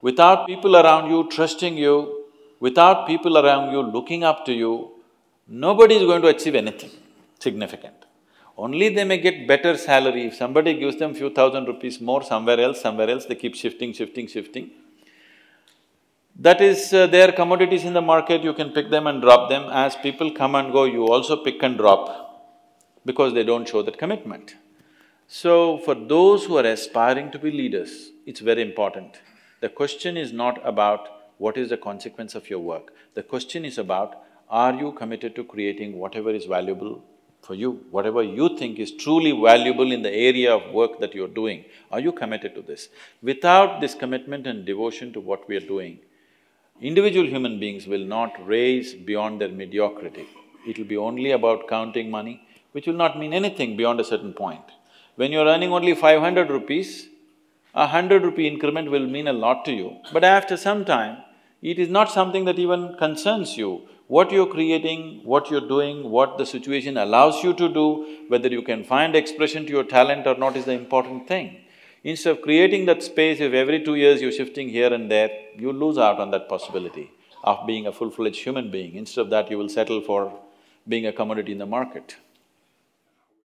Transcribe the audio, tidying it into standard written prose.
Without people around you trusting you, without people around you looking up to you, nobody is going to achieve anything significant. Only they may get better salary. If somebody gives them few thousand rupees more somewhere else, they keep shifting. That is their commodities in the market, you can pick them and drop them. As people come and go, you also pick and drop because they don't show that commitment. So, for those who are aspiring to be leaders, it's very important. The question is not about what is the consequence of your work. The question is about, are you committed to creating whatever is valuable for you? Whatever you think is truly valuable in the area of work that you're doing, are you committed to this? Without this commitment and devotion to what we are doing, individual human beings will not raise beyond their mediocrity. It will be only about counting money, which will not mean anything beyond a certain point. When you're earning only 500 rupees, a 100 rupee increment will mean a lot to you. But after some time, it is not something that even concerns you. What you're creating, what you're doing, what the situation allows you to do, whether you can find expression to your talent or not is the important thing. Instead of creating that space, if every 2 years you're shifting here and there, you lose out on that possibility of being a full-fledged human being. Instead of that, you will settle for being a commodity in the market.